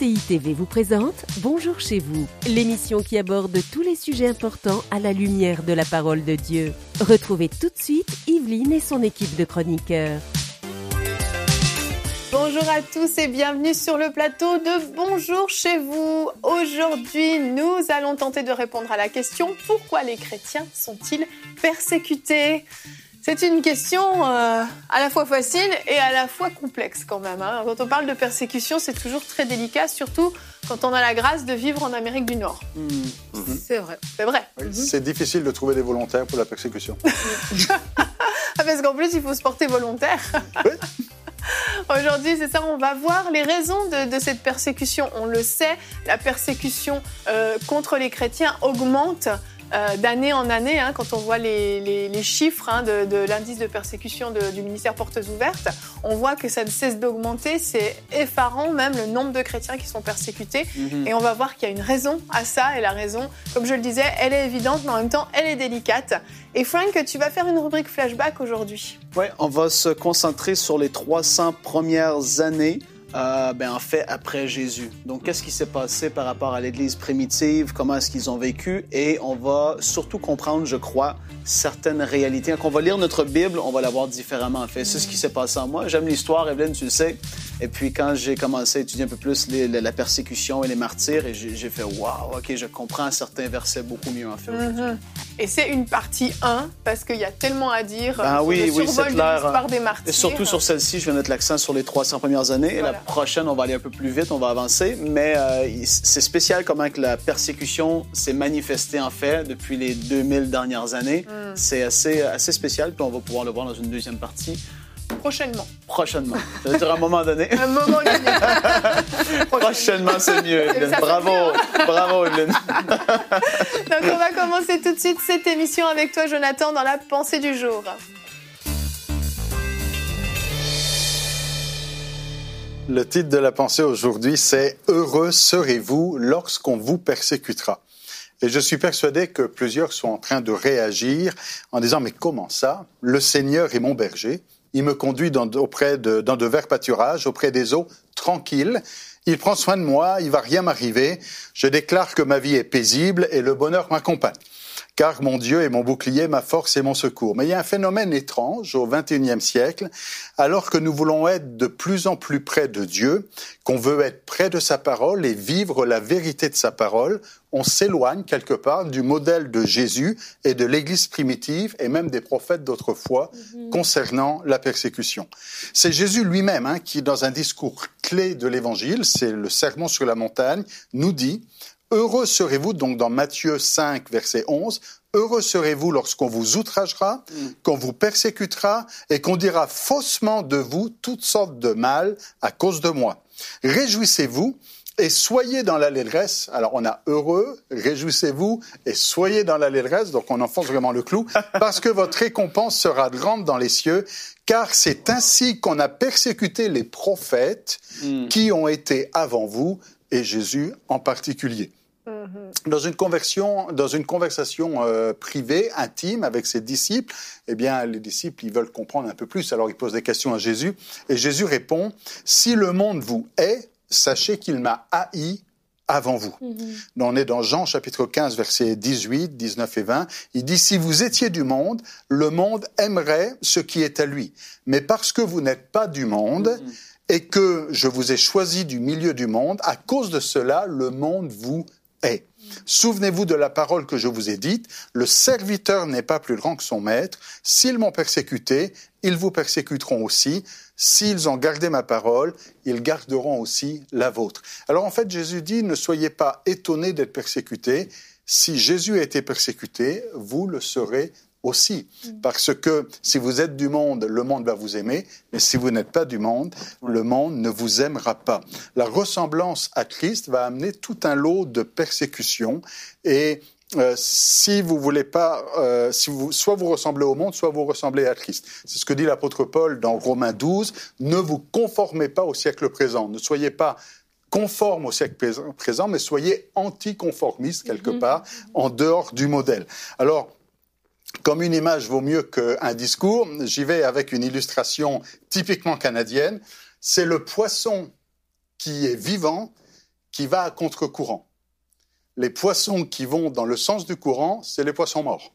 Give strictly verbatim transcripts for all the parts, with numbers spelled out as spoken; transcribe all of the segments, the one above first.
C I T V vous présente Bonjour chez vous, l'émission qui aborde tous les sujets importants à la lumière de la parole de Dieu. Retrouvez tout de suite Yveline et son équipe de chroniqueurs. Bonjour à tous et bienvenue sur le plateau de Bonjour chez vous. Aujourd'hui, nous allons tenter de répondre à la question « Pourquoi les chrétiens sont-ils persécutés ?» C'est une question euh, à la fois facile et à la fois complexe quand même. Hein. Quand on parle de persécution, c'est toujours très délicat, surtout quand on a la grâce de vivre en Amérique du Nord. Mmh. C'est vrai, c'est vrai. Oui, mmh. C'est difficile de trouver des volontaires pour la persécution. Parce qu'en plus, il faut se porter volontaire. Oui. Aujourd'hui, c'est ça, on va voir les raisons de, de cette persécution. On le sait, la persécution euh, contre les chrétiens augmente euh, d'année en année. Hein, quand on voit les, les, les chiffres hein, de, de l'indice de persécution de, du ministère Portes Ouvertes, on voit que ça ne cesse d'augmenter. C'est effarant même le nombre de chrétiens qui sont persécutés. Mm-hmm. Et on va voir qu'il y a une raison à ça. Et la raison, comme je le disais, elle est évidente, mais en même temps, elle est délicate. Et Frank, tu vas faire une rubrique flashback aujourd'hui. Oui, on va se concentrer sur les trois cents premières années, euh, ben, en fait, après Jésus. Donc, qu'est-ce qui s'est passé par rapport à l'Église primitive, comment est-ce qu'ils ont vécu, et on va surtout comprendre, je crois, certaines réalités. Quand on va lire notre Bible, on va la voir différemment, en fait. C'est ce qui s'est passé en moi. J'aime l'histoire, Evelyne, tu le sais. Et puis, quand j'ai commencé à étudier un peu plus les, la persécution et les martyrs, et j'ai, j'ai fait « Wow, OK, je comprends certains versets beaucoup mieux, en fait. Mm-hmm. » Et c'est une partie un, parce qu'il y a tellement à dire ben sur oui, le oui, survol c'est de clair. l'histoire des martyrs. Et surtout sur celle-ci, je vais mettre l'accent sur les trois cents premières années. Voilà. Et la prochaine, on va aller un peu plus vite, on va avancer. Mais euh, c'est spécial comment que la persécution s'est manifestée, en fait, depuis les deux mille dernières années. Mm. C'est assez, assez spécial, puis on va pouvoir le voir dans une deuxième partie. Prochainement. Prochainement. Ça veut dire à un moment donné. Un moment donné. Prochainement, c'est mieux, Evelyne. Bravo. Bravo, Evelyne. Donc, on va commencer tout de suite cette émission avec toi, Jonathan, dans la pensée du jour. Le titre de la pensée aujourd'hui, c'est « Heureux serez-vous lorsqu'on vous persécutera ». Et je suis persuadé que plusieurs sont en train de réagir en disant « Mais comment ça? Le Seigneur est mon berger. Il me conduit dans, auprès de, dans de verts pâturages, auprès des eaux tranquilles. Il prend soin de moi, il ne va rien m'arriver. Je déclare que ma vie est paisible et le bonheur m'accompagne. Car mon Dieu est mon bouclier, ma force et mon secours. » Mais il y a un phénomène étrange au vingt et unième siècle, alors que nous voulons être de plus en plus près de Dieu, qu'on veut être près de sa parole et vivre la vérité de sa parole, on s'éloigne quelque part du modèle de Jésus et de l'Église primitive et même des prophètes d'autrefois mm-hmm. concernant la persécution. C'est Jésus lui-même hein, qui, dans un discours clé de l'Évangile, c'est le Sermon sur la montagne, nous dit « Heureux serez-vous » donc dans Matthieu cinq, verset onze, « Heureux serez-vous lorsqu'on vous outragera, mm. qu'on vous persécutera et qu'on dira faussement de vous toutes sortes de mal à cause de moi. Réjouissez-vous et soyez dans l'allégresse. » Alors on a « heureux, réjouissez-vous et soyez dans l'allégresse », donc on enfonce vraiment le clou, « parce que votre récompense sera grande dans les cieux, car c'est ainsi qu'on a persécuté les prophètes mm. qui ont été avant vous, et Jésus en particulier. » Dans une conversion, dans une conversation euh, privée, intime avec ses disciples, eh bien, les disciples, ils veulent comprendre un peu plus. Alors, ils posent des questions à Jésus. Et Jésus répond, « Si le monde vous hait, sachez qu'il m'a haï avant vous. Mm-hmm. » On est dans Jean, chapitre quinze, versets dix-huit, dix-neuf et vingt. Il dit, « Si vous étiez du monde, le monde aimerait ce qui est à lui. Mais parce que vous n'êtes pas du monde, mm-hmm. et que je vous ai choisi du milieu du monde, à cause de cela, le monde vous hait. Souvenez-vous de la parole que je vous ai dite, le serviteur n'est pas plus grand que son maître. S'ils m'ont persécuté, ils vous persécuteront aussi. S'ils ont gardé ma parole, ils garderont aussi la vôtre. » Alors en fait, Jésus dit, ne soyez pas étonnés d'être persécutés. Si Jésus a été persécuté, vous le serez aussi. Parce que si vous êtes du monde, le monde va vous aimer, mais si vous n'êtes pas du monde, le monde ne vous aimera pas. La ressemblance à Christ va amener tout un lot de persécutions et euh, si vous voulez pas, euh, si vous, soit vous ressemblez au monde, soit vous ressemblez à Christ. C'est ce que dit l'apôtre Paul dans Romains douze. Ne vous conformez pas au siècle présent. Ne soyez pas conformes au siècle présent, mais soyez anticonformistes quelque part, en dehors du modèle. Alors, comme une image vaut mieux qu'un discours, j'y vais avec une illustration typiquement canadienne. C'est le poisson qui est vivant qui va à contre-courant. Les poissons qui vont dans le sens du courant, c'est les poissons morts.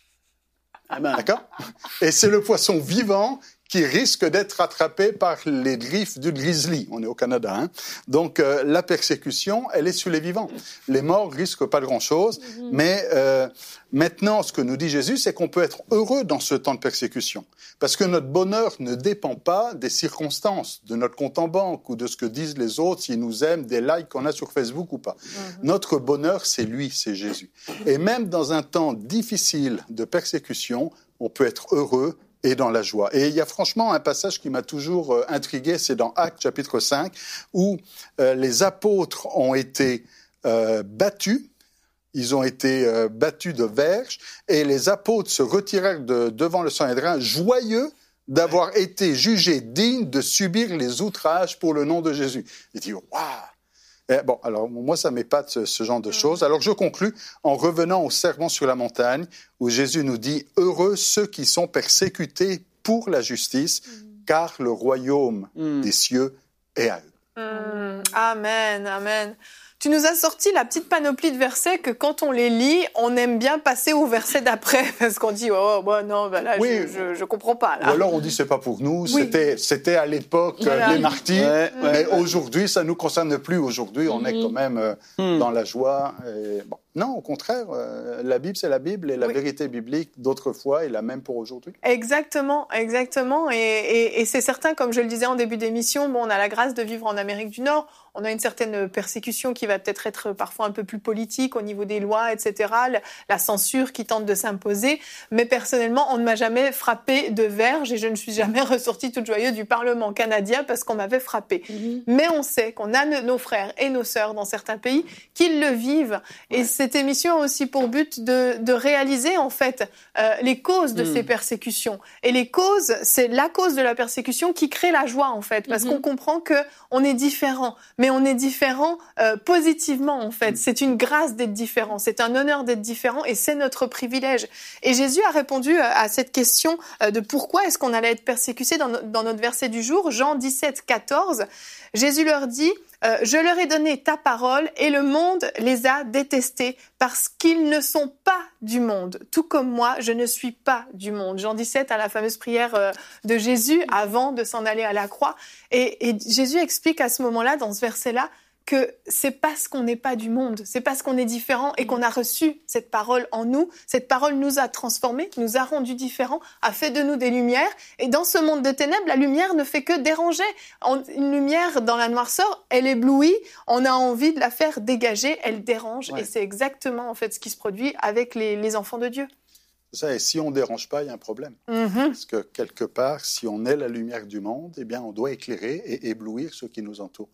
Amen. D'accord ? Et c'est le poisson vivant qui risque d'être attrapé par les griffes du grizzly. On est au Canada, hein. Donc, euh, la persécution, elle est sur les vivants. Les morts risquent pas grand-chose, mm-hmm. mais euh, maintenant, ce que nous dit Jésus, c'est qu'on peut être heureux dans ce temps de persécution. Parce que notre bonheur ne dépend pas des circonstances, de notre compte en banque ou de ce que disent les autres, s'ils nous aiment, des likes qu'on a sur Facebook ou pas. Mm-hmm. Notre bonheur, c'est lui, c'est Jésus. Et même dans un temps difficile de persécution, on peut être heureux et dans la joie. Et il y a franchement un passage qui m'a toujours euh, intrigué, c'est dans Actes chapitre cinq, où euh, les apôtres ont été euh, battus, ils ont été euh, battus de verges, et les apôtres se retirèrent de, devant le Sanhédrin, joyeux d'avoir été jugés dignes de subir les outrages pour le nom de Jésus. Ils disent, waouh! Eh, bon, alors moi, ça m'épate ce, ce genre de choses. Alors je conclus en revenant au sermon sur la montagne, où Jésus nous dit « Heureux ceux qui sont persécutés pour la justice, mm. car le royaume mm. des cieux est à eux. Mm. » Amen, amen. Tu nous as sorti la petite panoplie de versets que quand on les lit, on aime bien passer au verset d'après parce qu'on dit oh bah non bah là oui. je, je je comprends pas là. Ou alors on dit c'est pas pour nous, oui. c'était c'était à l'époque voilà. des martyrs, ouais, ouais, mais ouais. aujourd'hui ça nous concerne plus. Aujourd'hui on mm-hmm. est quand même euh, mm. dans la joie. Et, bon. Non, au contraire, euh, la Bible c'est la Bible et la oui. vérité biblique d'autrefois est la même pour aujourd'hui. Exactement, exactement. Et, et, et c'est certain, comme je le disais en début d'émission, bon on a la grâce de vivre en Amérique du Nord. On a une certaine persécution qui va peut-être être parfois un peu plus politique au niveau des lois, et cetera. La censure qui tente de s'imposer. Mais personnellement, on ne m'a jamais frappé de verge et je ne suis jamais ressortie toute joyeuse du Parlement canadien parce qu'on m'avait frappée. Mm-hmm. Mais on sait qu'on a nos frères et nos sœurs dans certains pays qui le vivent. Ouais. Et cette émission a aussi pour but de, de réaliser en fait euh, les causes de mm. ces persécutions. Et les causes, c'est la cause de la persécution qui crée la joie en fait, parce mm-hmm. qu'on comprend que on est différent. Mais on est différent euh, positivement, en fait. C'est une grâce d'être différent. C'est un honneur d'être différent et c'est notre privilège. Et Jésus a répondu à cette question euh, de pourquoi est-ce qu'on allait être persécuté dans, no- dans notre verset du jour, Jean dix-sept, quatorze. Jésus leur dit euh, « Je leur ai donné ta parole et le monde les a détestés parce qu'ils ne sont pas du monde. Tout comme moi, je ne suis pas du monde. » Jean dix-sept, à la fameuse prière euh, de Jésus avant de s'en aller à la croix. Et, et Jésus explique à ce moment-là, dans ce verset-là, que c'est parce qu'on n'est pas du monde, c'est parce qu'on est différent et qu'on a reçu cette parole en nous. Cette parole nous a transformés, nous a rendus différents, a fait de nous des lumières. Et dans ce monde de ténèbres, la lumière ne fait que déranger. Une lumière dans la noirceur, elle éblouit, on a envie de la faire dégager, elle dérange. Ouais. Et c'est exactement en fait ce qui se produit avec les, les enfants de Dieu. Ça, et si on ne dérange pas, il y a un problème. Mm-hmm. Parce que quelque part, si on est la lumière du monde, eh bien, on doit éclairer et éblouir ceux qui nous entourent.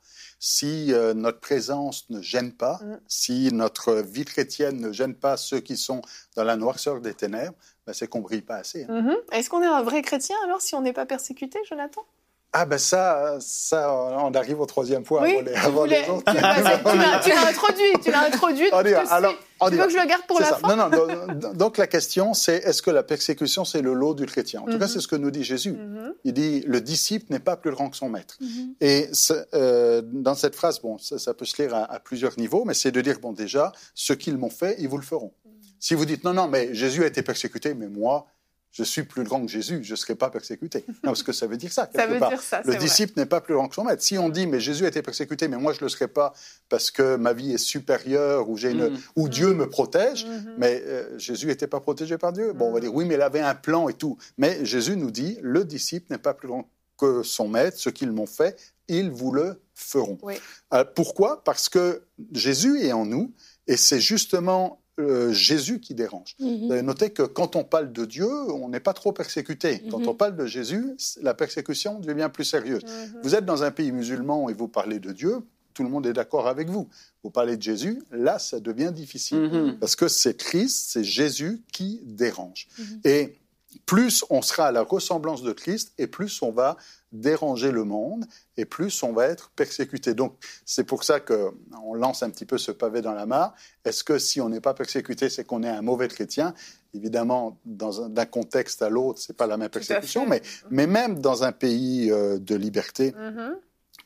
Si euh, notre présence ne gêne pas, mm. si notre vie chrétienne ne gêne pas ceux qui sont dans la noirceur des ténèbres, ben, c'est qu'on ne brille pas assez. Hein. Mm-hmm. Est-ce qu'on est un vrai chrétien alors si on n'est pas persécuté, Jonathan ? Ah ben ça, ça, on arrive au troisième point oui, avant les, avant les autres. Tu, l'as, tu l'as introduit, tu l'as introduit. On y va. Alors, on tu y veux va. que je le garde pour c'est la ça. fin ? Non, non. Donc, donc la question, c'est est-ce que la persécution, c'est le lot du chrétien ? En tout mm-hmm. cas, c'est ce que nous dit Jésus. Mm-hmm. Il dit le disciple n'est pas plus grand que son maître. Mm-hmm. Et euh, dans cette phrase, bon, ça, ça peut se lire à, à plusieurs niveaux, mais c'est de dire bon, déjà, ce qu'ils m'ont fait, ils vous le feront. Mm-hmm. Si vous dites non, non, mais Jésus a été persécuté, mais moi. Je suis plus grand que Jésus, je ne serai pas persécuté. Non, parce que ça veut dire ça, quelque ça veut part. Dire ça, le c'est disciple vrai. n'est pas plus grand que son maître. Si on dit, mais Jésus a été persécuté, mais moi je ne le serai pas parce que ma vie est supérieure ou, j'ai une, mmh. ou Dieu me protège, mmh. mais euh, Jésus n'était pas protégé par Dieu. Bon, on va dire, oui, mais il avait un plan et tout. Mais Jésus nous dit, le disciple n'est pas plus grand que son maître. Ce qu'ils m'ont fait, ils vous le feront. Oui. Euh, pourquoi ? Parce que Jésus est en nous et c'est justement... Euh, Jésus qui dérange. Mm-hmm. Vous avez noté que quand on parle de Dieu, on n'est pas trop persécuté. Mm-hmm. Quand on parle de Jésus, la persécution devient plus sérieuse. Mm-hmm. Vous êtes dans un pays musulman et vous parlez de Dieu, tout le monde est d'accord avec vous. Vous parlez de Jésus, là, ça devient difficile. Mm-hmm. Parce que c'est Christ, c'est Jésus qui dérange. Mm-hmm. Et plus on sera à la ressemblance de Christ, et plus on va déranger le monde, et plus on va être persécuté. Donc, c'est pour ça qu'on lance un petit peu ce pavé dans la mare. Est-ce que si on n'est pas persécuté, c'est qu'on est un mauvais chrétien ? Évidemment, dans un, d'un contexte à l'autre, c'est pas la même persécution, mais, mais même dans un pays euh, de liberté, mm-hmm.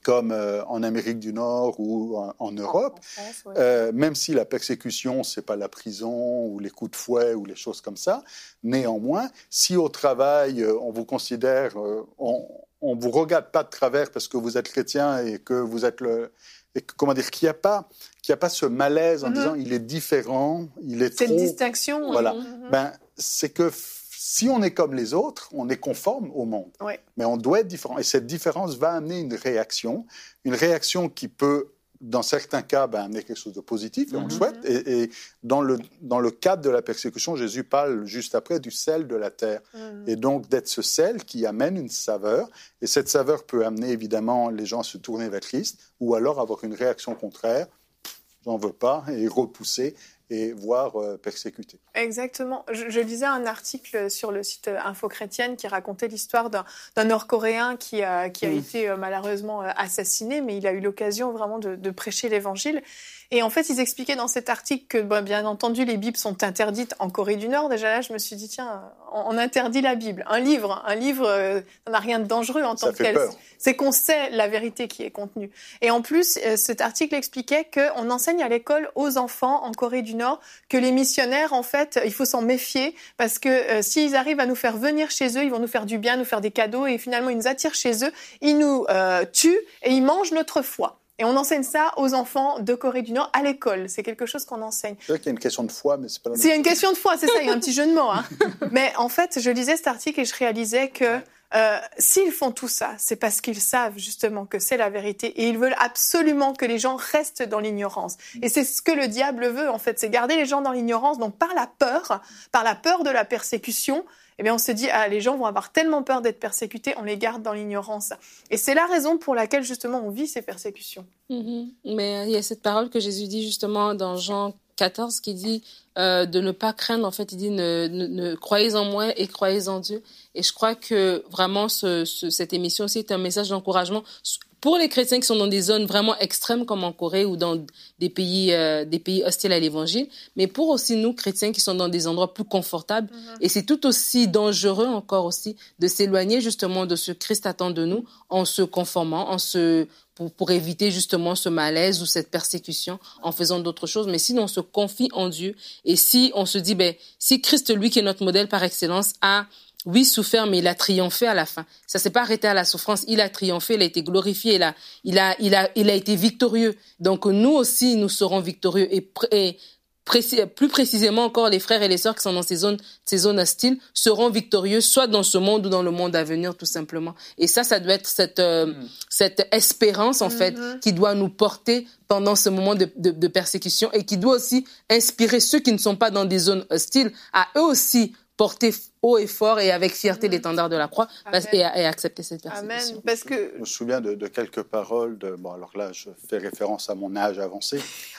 comme euh, en Amérique du Nord ou en, en Europe, en France, oui. euh, même si la persécution, c'est pas la prison ou les coups de fouet ou les choses comme ça, néanmoins, si au travail, euh, on vous considère, euh, on, on vous regarde pas de travers parce que vous êtes chrétien et que vous êtes le... Et que, comment dire, qu'il n'y a pas, qu'il n'y a pas ce malaise en mm-hmm. disant il est différent, il est Cette trop... Cette distinction. Voilà. Mm-hmm. Ben, c'est que si on est comme les autres, on est conforme au monde. Oui. Mais on doit être différent. Et cette différence va amener une réaction, une réaction qui peut, dans certains cas, ben, amener quelque chose de positif, et on mm-hmm. le souhaite. Et, et dans, le, dans le cadre de la persécution, Jésus parle juste après du sel de la terre. Mm-hmm. Et donc d'être ce sel qui amène une saveur. Et cette saveur peut amener évidemment les gens à se tourner vers Christ, ou alors avoir une réaction contraire, j'en veux pas, et repousser, et voire euh, persécuter. Exactement. Je, je lisais un article sur le site Info Chrétienne qui racontait l'histoire d'un, d'un Nord-Coréen qui a, qui a mmh. été euh, malheureusement euh, assassiné, mais il a eu l'occasion vraiment de, de prêcher l'Évangile. Et en fait, ils expliquaient dans cet article que, bon, bien entendu, les Bibles sont interdites en Corée du Nord. Déjà là, je me suis dit, tiens, on interdit la Bible. Un livre, un livre, euh, ça n'a rien de dangereux en tant ça que fait tel. Peur. C'est qu'on sait la vérité qui est contenue. Et en plus, euh, cet article expliquait qu'on enseigne à l'école aux enfants en Corée du Nord que les missionnaires, en fait, il faut s'en méfier parce que euh, s'ils arrivent à nous faire venir chez eux, ils vont nous faire du bien, nous faire des cadeaux et finalement, ils nous attirent chez eux, ils nous euh, tuent et ils mangent notre foi. Et on enseigne ça aux enfants de Corée du Nord à l'école. C'est quelque chose qu'on enseigne. C'est vrai qu'il y a une question de foi, mais c'est pas la même chose. C'est une question de foi, c'est ça, il y a un petit jeu de mots. Hein. Mais en fait, je lisais cet article et je réalisais que euh, s'ils font tout ça, c'est parce qu'ils savent justement que c'est la vérité et ils veulent absolument que les gens restent dans l'ignorance. Et c'est ce que le diable veut, en fait, c'est garder les gens dans l'ignorance. Donc par la peur, par la peur de la persécution, eh bien, on se dit, ah, les gens vont avoir tellement peur d'être persécutés, on les garde dans l'ignorance. Et c'est la raison pour laquelle, justement, on vit ces persécutions. Mm-hmm. Mais euh, il y a cette parole que Jésus dit, justement, dans Jean quatorze, qui dit euh, de ne pas craindre. En fait, il dit, ne, ne, ne croyez en moi et croyez en Dieu. Et je crois que, vraiment, ce, ce, cette émission aussi est un message d'encouragement pour les chrétiens qui sont dans des zones vraiment extrêmes comme en Corée ou dans des pays, euh, des pays hostiles à l'évangile, mais pour aussi nous, chrétiens qui sont dans des endroits plus confortables. Mm-hmm. Et c'est tout aussi dangereux encore aussi de s'éloigner justement de ce que Christ attend de nous en se conformant, en se, pour, pour éviter justement ce malaise ou cette persécution en faisant d'autres choses. Mais si on se confie en Dieu et si on se dit, ben, si Christ, lui qui est notre modèle par excellence, a oui, souffert, mais il a triomphé à la fin. Ça s'est pas arrêté à la souffrance. Il a triomphé, il a été glorifié, il a, il a, il a, il a été victorieux. Donc, nous aussi, nous serons victorieux. Et, et précis, plus précisément encore, les frères et les sœurs qui sont dans ces zones, ces zones hostiles seront victorieux, soit dans ce monde ou dans le monde à venir, tout simplement. Et ça, ça doit être cette, euh, mmh. cette espérance, en mmh. fait, qui doit nous porter pendant ce moment de, de, de persécution et qui doit aussi inspirer ceux qui ne sont pas dans des zones hostiles à eux aussi porter haut et fort et avec fierté mmh. l'étendard de la croix et, et accepter cette persécution. Amen. Parce que... Je me souviens de, de quelques paroles, de, bon alors là je fais référence à mon âge avancé,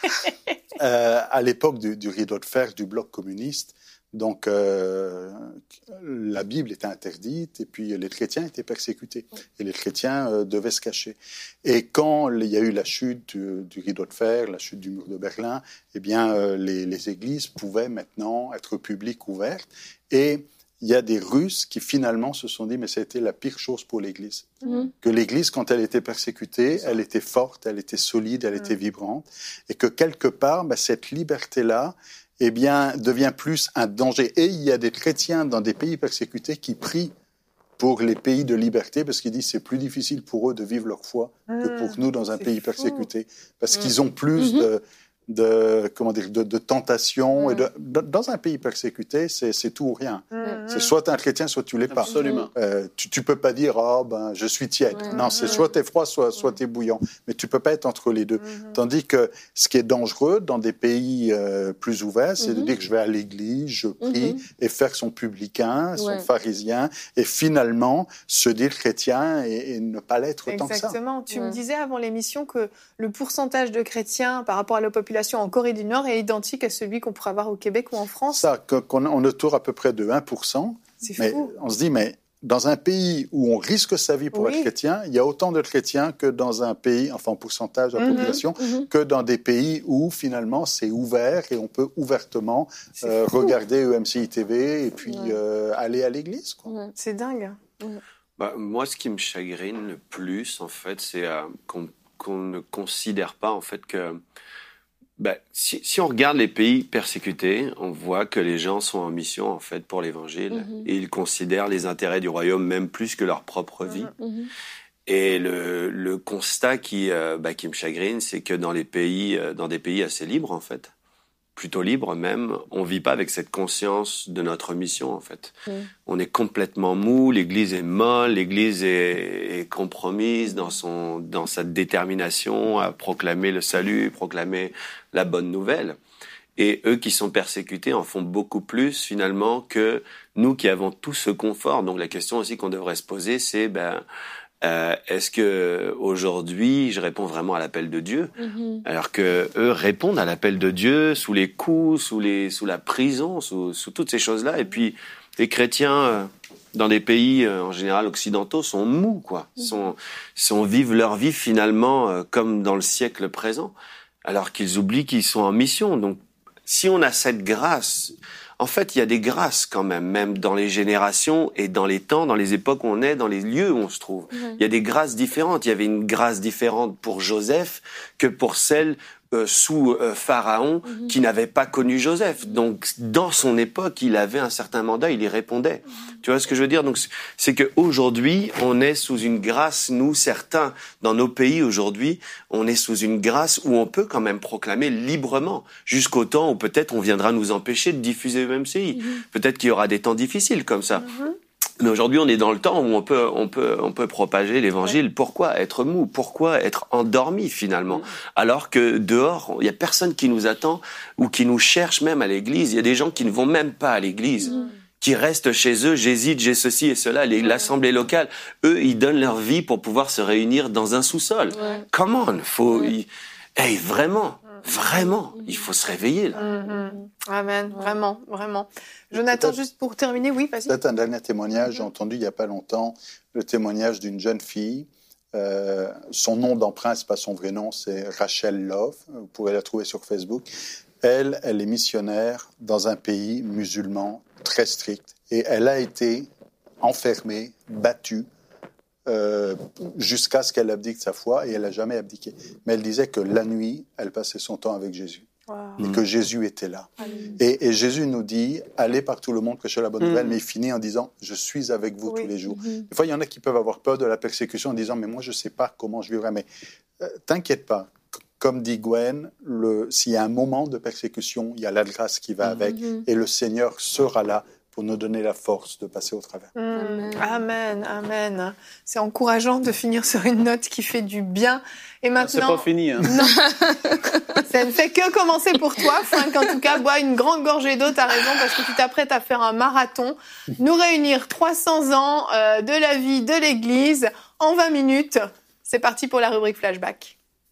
euh, à l'époque du, du rideau de fer du bloc communiste. Donc, euh, la Bible était interdite et puis les chrétiens étaient persécutés. Et les chrétiens euh, devaient se cacher. Et quand il y a eu la chute du, du rideau de fer, la chute du mur de Berlin, eh bien, euh, les, les églises pouvaient maintenant être publiques, ouvertes. Et il y a des Russes qui finalement se sont dit, mais ça a été la pire chose pour l'Église. Mmh. Que l'Église, quand elle était persécutée, elle était forte, elle était solide, elle mmh. était vibrante. Et que quelque part, bah, cette liberté-là, eh bien, devient plus un danger. Et il y a des chrétiens dans des pays persécutés qui prient pour les pays de liberté parce qu'ils disent que c'est plus difficile pour eux de vivre leur foi mmh, que pour nous dans un pays fou. persécuté. Parce mmh. qu'ils ont plus mmh. de, de, comment dire, de, de tentation. Mmh. Et de, de, dans un pays persécuté, c'est, c'est tout ou rien. Mmh. C'est soit tu es un chrétien, soit tu l'es pas. Absolument. Euh, tu ne peux pas dire, oh, ben, je suis tiède. Mmh. Non, c'est soit tu es froid, soit, soit tu es bouillant. Mais tu ne peux pas être entre les deux. Mmh. Tandis que ce qui est dangereux dans des pays euh, plus ouverts, c'est mmh. de dire que je vais à l'église, je prie, mmh. et faire son publicain, son ouais. pharisien, et finalement se dire chrétien et, et ne pas l'être Exactement. tant que ça. Exactement. Tu ouais. me disais avant l'émission que le pourcentage de chrétiens par rapport à la population en Corée du Nord est identique à celui qu'on pourrait avoir au Québec ou en France. Ça, qu'on on est autour à peu près de un pour cent. C'est mais fou. On se dit, mais dans un pays où on risque sa vie pour oui. être chrétien, il y a autant de chrétiens que dans un pays, enfin en pourcentage de la mm-hmm, population, mm-hmm. que dans des pays où finalement c'est ouvert et on peut ouvertement euh, regarder E M C I T V et puis ouais. euh, aller à l'église. Quoi. Ouais. C'est dingue. Ouais. Bah, moi, ce qui me chagrine le plus, en fait, c'est euh, qu'on, qu'on ne considère pas, en fait, que bah, si, si on regarde les pays persécutés, on voit que les gens sont en mission, en fait, pour l'Évangile, mm-hmm. et ils considèrent les intérêts du royaume même plus que leur propre vie. Mm-hmm. Et le, le constat qui, euh, bah, qui me chagrine, c'est que dans les pays, euh, dans des pays assez libres, en fait, plutôt libres même, on vit pas avec cette conscience de notre mission, en fait. Mm. On est complètement mou, l'Église est molle, l'Église est, est compromise dans son, dans sa détermination à proclamer le salut, proclamer la bonne nouvelle. Et eux qui sont persécutés en font beaucoup plus, finalement, que nous qui avons tout ce confort. Donc la question aussi qu'on devrait se poser, c'est, ben, Euh, est-ce que aujourd'hui je réponds vraiment à l'appel de Dieu, mm-hmm. alors que eux répondent à l'appel de Dieu sous les coups, sous les, sous la prison, sous, sous toutes ces choses-là. Et puis les chrétiens euh, dans des pays euh, en général occidentaux sont mous, quoi, mm-hmm. sont, sont vivent leur vie finalement euh, comme dans le siècle présent, alors qu'ils oublient qu'ils sont en mission. Donc si on a cette grâce. En fait, il y a des grâces quand même, même dans les générations et dans les temps, dans les époques où on est, dans les lieux où on se trouve. Mmh. Il y a des grâces différentes. Il y avait une grâce différente pour Joseph que pour celle euh, sous euh, Pharaon mmh. qui n'avait pas connu Joseph. Donc, dans son époque, il avait un certain mandat, il y répondait. Mmh. Tu vois ce que je veux dire? Donc, c'est qu'aujourd'hui, on est sous une grâce, nous, certains, dans nos pays aujourd'hui, on est sous une grâce où on peut quand même proclamer librement, jusqu'au temps où peut-être on viendra nous empêcher de diffuser le M C I. Mmh. Peut-être qu'il y aura des temps difficiles comme ça. Mmh. Mais aujourd'hui, on est dans le temps où on peut, on peut, on peut propager l'évangile. Ouais. Pourquoi être mou? Pourquoi être endormi finalement? Mmh. Alors que dehors, il y a personne qui nous attend ou qui nous cherche même à l'église. Il y a des gens qui ne vont même pas à l'église. Mmh. Qui restent chez eux, j'hésite, j'ai ceci et cela, les, l'assemblée locale, eux, ils donnent leur vie pour pouvoir se réunir dans un sous-sol. Ouais. Come on, faut, ouais. il, hey, vraiment, vraiment, il faut se réveiller là. Mm-hmm. Amen, ouais. vraiment, vraiment. Jonathan, peut-être, juste pour terminer, oui, vas-y. Peut-être un dernier témoignage, mm-hmm. j'ai entendu il y a pas longtemps le témoignage d'une jeune fille. Euh, son nom d'emprunt, c'est pas son vrai nom, c'est Rachel Love. Vous pourrez la trouver sur Facebook. Elle, elle est missionnaire dans un pays musulman très strict. Et elle a été enfermée, battue, euh, jusqu'à ce qu'elle abdique de sa foi, et elle n'a jamais abdiqué. Mais elle disait que la nuit, elle passait son temps avec Jésus. Wow. Et que Jésus était là. Et, et Jésus nous dit, allez par tout le monde prêcher la bonne mmh. nouvelle, mais il finit en disant, je suis avec vous oui. tous les jours. Mmh. Des fois, il y en a qui peuvent avoir peur de la persécution en disant, mais moi, je ne sais pas comment je vivrai. Mais euh, t'inquiète pas. Comme dit Gwen, le, s'il y a un moment de persécution, il y a la grâce qui va avec, mm-hmm. et le Seigneur sera là pour nous donner la force de passer au travers. Mm. Amen, amen. C'est encourageant de finir sur une note qui fait du bien. Et maintenant, c'est pas fini. Hein. Non, ça ne fait que commencer pour toi, Franck. En tout cas, bois une grande gorgée d'eau. T'as raison, parce que tu t'apprêtes à faire un marathon. Nous réunir trois cents ans euh, de la vie de l'Église en vingt minutes. C'est parti pour la rubrique Flashback.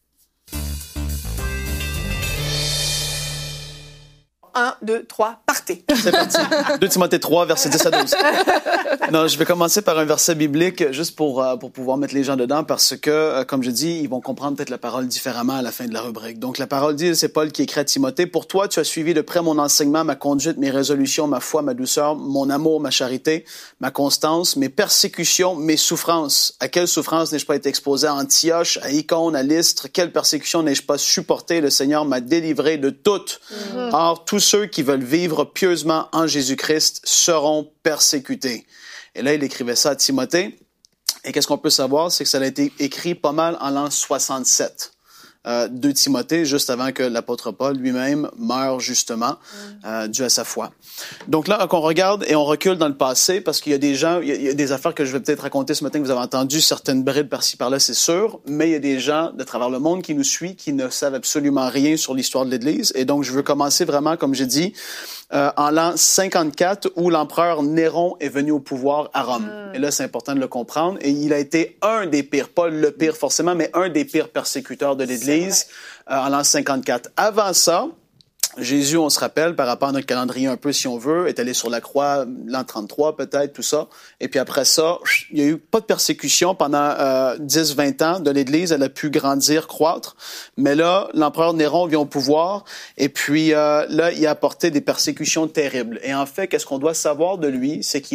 un, deux, trois, partez. C'est parti. deux Timothée trois, versets dix à douze. Non, je vais commencer par un verset biblique juste pour, euh, pour pouvoir mettre les gens dedans parce que, euh, comme je dis, ils vont comprendre peut-être la parole différemment à la fin de la rubrique. Donc, la parole dit, c'est Paul qui écrit à Timothée, « Pour toi, tu as suivi de près mon enseignement, ma conduite, mes résolutions, ma foi, ma douceur, mon amour, ma charité, ma constance, mes persécutions, mes souffrances. À quelle souffrance n'ai-je pas été exposé à Antioche, à Icône, à Lystre? Quelle persécution n'ai-je pas supporté? Le Seigneur m'a délivré de toutes. Mm-hmm. Or, tous ceux qui veulent vivre pieusement en Jésus-Christ seront persécutés. » Et là, il écrivait ça à Timothée. Et qu'est-ce qu'on peut savoir? C'est que ça a été écrit pas mal en l'an soixante-sept. Euh, de Timothée, juste avant que l'apôtre Paul lui-même meure justement, euh, dû à sa foi. Donc là, qu'on regarde et on recule dans le passé, parce qu'il y a des gens, il y a, il y a des affaires que je vais peut-être raconter ce matin, que vous avez entendu, certaines brides par-ci par-là, c'est sûr, mais il y a des gens de travers le monde qui nous suivent, qui ne savent absolument rien sur l'histoire de l'Église. Et donc, je veux commencer vraiment, comme j'ai dit, euh, en l'an cinquante-quatre, où l'empereur Néron est venu au pouvoir à Rome. Mm. Et là, c'est important de le comprendre. Et il a été un des pires, pas le pire forcément, mais un des pires persécuteurs de l'Église. Euh, en l'an cinquante-quatre. Avant ça, Jésus, on se rappelle, par rapport à notre calendrier un peu, si on veut, est allé sur la croix, l'an trente-trois peut-être, tout ça. Et puis après ça, il n'y a eu pas de persécution pendant euh, dix vingt ans de l'Église. Elle a pu grandir, croître. Mais là, l'empereur Néron vient au pouvoir. Et puis euh, là, il a apporté des persécutions terribles. Et en fait, qu'est-ce qu'on doit savoir de lui? C'est qu'il est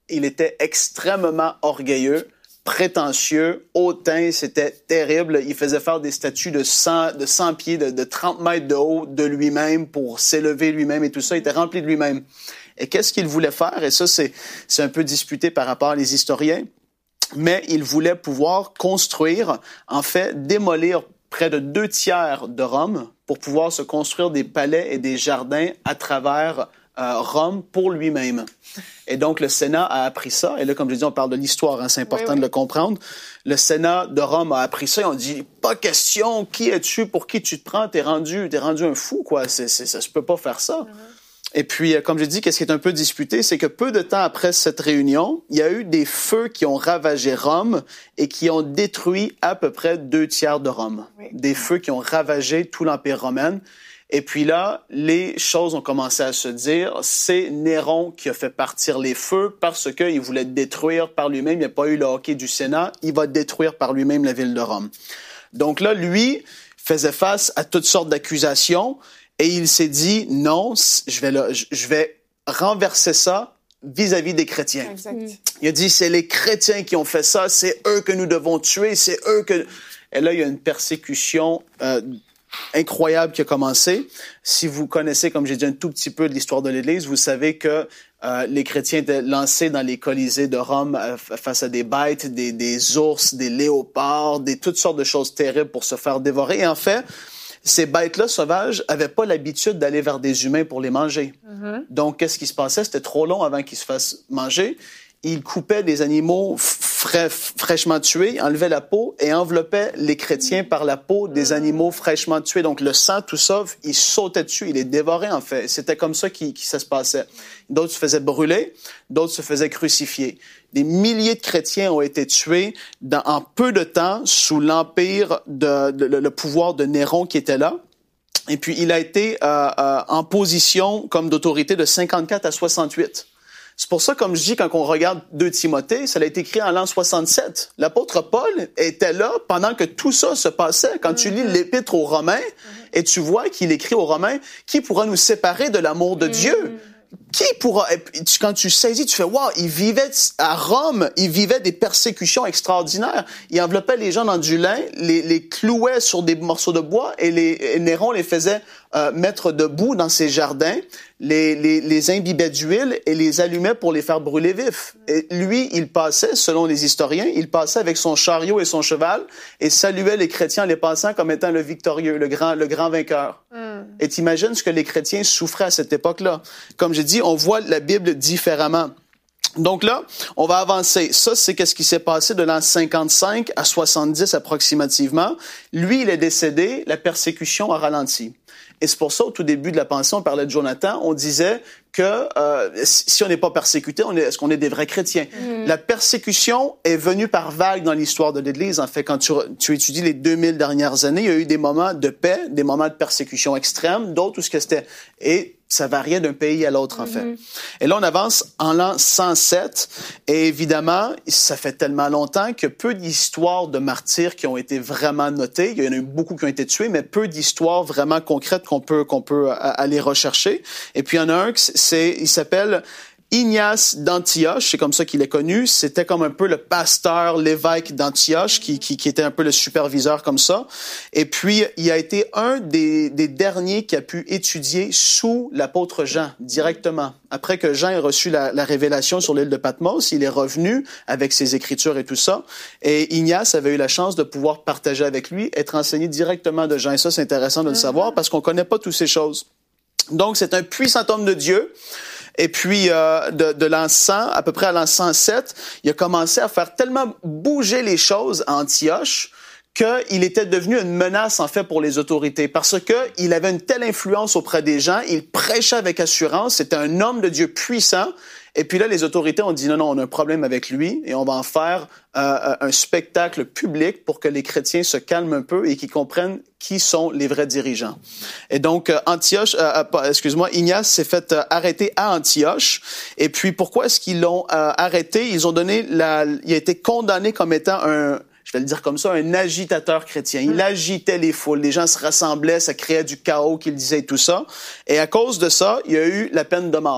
il était extrêmement orgueilleux, prétentieux, hautain, c'était terrible. Il faisait faire des statues de cent, de cent pieds, de, de trente mètres de haut de lui-même pour s'élever lui-même et tout ça. Il était rempli de lui-même. Et qu'est-ce qu'il voulait faire? Et ça, c'est, c'est un peu disputé par rapport à les historiens. Mais il voulait pouvoir construire, en fait, démolir près de deux tiers de Rome pour pouvoir se construire des palais et des jardins à travers euh, Rome pour lui-même. Et donc, le Sénat a appris ça. Et là, comme je dis, on parle de l'histoire, hein, c'est important oui, oui. de le comprendre. Le Sénat de Rome a appris ça et on dit, pas question, qui es-tu, pour qui tu te prends, t'es rendu, t'es rendu un fou, quoi. C'est, c'est, ça se peut pas faire ça. Mm-hmm. Et puis, comme je dis, qu'est-ce qui est un peu disputé, c'est que peu de temps après cette réunion, il y a eu des feux qui ont ravagé Rome et qui ont détruit à peu près deux tiers de Rome. Oui. Des feux qui ont ravagé tout l'Empire romain. Et puis là, les choses ont commencé à se dire, c'est Néron qui a fait partir les feux parce qu'il voulait détruire par lui-même. Il n'y a pas eu le hockey du Sénat. Il va détruire par lui-même la ville de Rome. Donc là, lui faisait face à toutes sortes d'accusations. Et il s'est dit, non, je vais, là, je vais renverser ça vis-à-vis des chrétiens. Exact. Il a dit, c'est les chrétiens qui ont fait ça, c'est eux que nous devons tuer, c'est eux que... Et là, il y a une persécution euh, incroyable qui a commencé. Si vous connaissez, comme j'ai dit, un tout petit peu de l'histoire de l'Église, vous savez que euh, les chrétiens étaient lancés dans les colisées de Rome euh, face à des bêtes, des, des ours, des léopards, des toutes sortes de choses terribles pour se faire dévorer. Et en fait, ces bêtes-là sauvages avaient pas l'habitude d'aller vers des humains pour les manger. Mm-hmm. Donc, qu'est-ce qui se passait? C'était trop long avant qu'ils se fassent manger. Ils coupaient des animaux frais, fraîchement tués, enlevaient la peau et enveloppaient les chrétiens par la peau des animaux fraîchement tués. Donc, le sang, tout ça, ils sautaient dessus, ils les dévoraient, en fait. C'était comme ça que ça se passait. D'autres se faisaient brûler, d'autres se faisaient crucifier. Des milliers de chrétiens ont été tués dans, en peu de temps sous l'empire, de, de, de le pouvoir de Néron qui était là. Et puis, il a été euh, euh, en position comme d'autorité de cinquante-quatre à soixante-huit. C'est pour ça, comme je dis, quand on regarde deux Timothée, ça a été écrit en l'an soixante-sept. L'apôtre Paul était là pendant que tout ça se passait. Quand tu lis l'épître aux Romains et tu vois qu'il écrit aux Romains, qui pourra nous séparer de l'amour de Dieu? Qui pourra, quand tu saisis, tu fais, wow, il vivait à Rome, il vivait des persécutions extraordinaires. Il enveloppait les gens dans du lin, les, les clouait sur des morceaux de bois et les et Néron les faisait euh, mettre debout dans ses jardins, les, les, les imbibait d'huile et les allumait pour les faire brûler vifs. Et lui, il passait, selon les historiens, il passait avec son chariot et son cheval et saluait les chrétiens en les pensant comme étant le victorieux, le grand, le grand vainqueur. Mm. Et t'imagines ce que les chrétiens souffraient à cette époque-là. Comme j'ai dit, on voit la Bible différemment. Donc là, on va avancer. Ça, c'est qu'est-ce qui s'est passé de l'an cinquante-cinq à soixante-dix approximativement. Lui, il est décédé, la persécution a ralenti. Et c'est pour ça, au tout début de la pensée, on parlait de Jonathan, on disait que euh, si on n'est pas persécuté, on est, est-ce qu'on est des vrais chrétiens? Mm. La persécution est venue par vagues dans l'histoire de l'Église. En fait, quand tu, tu étudies les deux mille dernières années, il y a eu des moments de paix, des moments de persécution extrême, d'autres où ce que c'était... Et ça variait d'un pays à l'autre, en mm-hmm. fait. Et là, on avance en l'an cent sept. Et évidemment, ça fait tellement longtemps que peu d'histoires de martyrs qui ont été vraiment notées. Il y en a eu beaucoup qui ont été tués, mais peu d'histoires vraiment concrètes qu'on peut, qu'on peut aller rechercher. Et puis, il y en a un, c'est, il s'appelle Ignace d'Antioche, c'est comme ça qu'il est connu. C'était comme un peu le pasteur, l'évêque d'Antioche, qui, qui, qui était un peu le superviseur comme ça. Et puis, il a été un des, des derniers qui a pu étudier sous l'apôtre Jean, directement. Après que Jean ait reçu la, la révélation sur l'île de Patmos, il est revenu avec ses écritures et tout ça. Et Ignace avait eu la chance de pouvoir partager avec lui, être enseigné directement de Jean. Et ça, c'est intéressant de le savoir parce qu'on connaît pas toutes ces choses. Donc, c'est un puissant homme de Dieu. Et puis, euh, de, de l'an cent, à peu près à l'an cent sept, il a commencé à faire tellement bouger les choses à Antioche qu'il était devenu une menace, en fait, pour les autorités. Parce que il avait une telle influence auprès des gens, il prêchait avec assurance, c'était un homme de Dieu puissant. Et puis là, les autorités ont dit non, non, on a un problème avec lui et on va en faire euh, un spectacle public pour que les chrétiens se calment un peu et qu'ils comprennent qui sont les vrais dirigeants. Et donc, euh, Antioche, euh, excuse-moi, Ignace s'est fait euh, arrêter à Antioche. Et puis, pourquoi est-ce qu'ils l'ont euh, arrêté? Ils ont donné la, il a été condamné comme étant un, je vais le dire comme ça, un agitateur chrétien. Il agitait les foules, les gens se rassemblaient, ça créait du chaos, qu'il disait et tout ça. Et à cause de ça, il y a eu la peine de mort.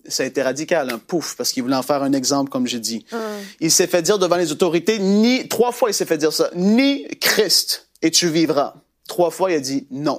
ça a été radical, un pouf, parce qu'il voulait en faire un exemple, comme j'ai dit. Mm. Il s'est fait dire devant les autorités, ni, trois fois il s'est fait dire ça, ni Christ et tu vivras. Trois fois, il a dit non.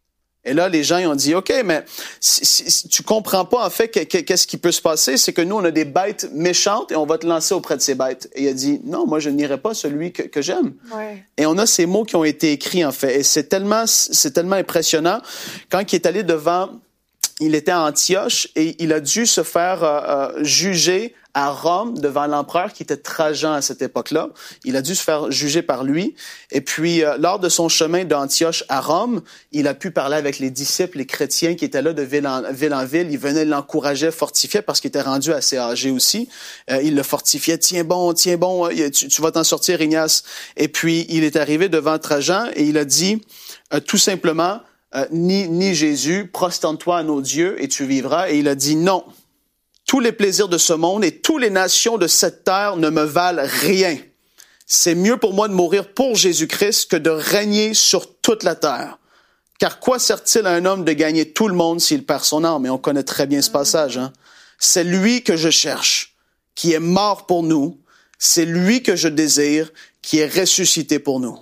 Et là, les gens, ils ont dit, OK, mais si, si, si tu comprends pas, en fait, qu'est-ce qui peut se passer? C'est que nous, on a des bêtes méchantes et on va te lancer auprès de ces bêtes. Et il a dit, non, moi, je n'irai pas celui que, que j'aime. Ouais. Et on a ces mots qui ont été écrits, en fait. Et c'est tellement, c'est tellement impressionnant. Quand il est allé devant, il était à Antioche et il a dû se faire euh, euh, juger à Rome devant l'empereur qui était Trajan à cette époque-là. Il a dû se faire juger par lui. Et puis, euh, lors de son chemin d'Antioche à Rome, il a pu parler avec les disciples, les chrétiens qui étaient là de ville en ville. En ville. Ils venaient l'encourager, fortifier parce qu'il était rendu assez âgé aussi. Euh, il le fortifiait. Tiens bon, tiens bon, tu, tu vas t'en sortir, Ignace. Et puis, il est arrivé devant Trajan et il a dit euh, tout simplement, euh, ni, ni Jésus, prosterne-toi à nos dieux et tu vivras. Et il a dit non. Tous les plaisirs de ce monde et toutes les nations de cette terre ne me valent rien. C'est mieux pour moi de mourir pour Jésus-Christ que de régner sur toute la terre. Car quoi sert-il à un homme de gagner tout le monde s'il perd son âme? Et on connaît très bien ce passage. Hein? C'est lui que je cherche, qui est mort pour nous. C'est lui que je désire, qui est ressuscité pour nous.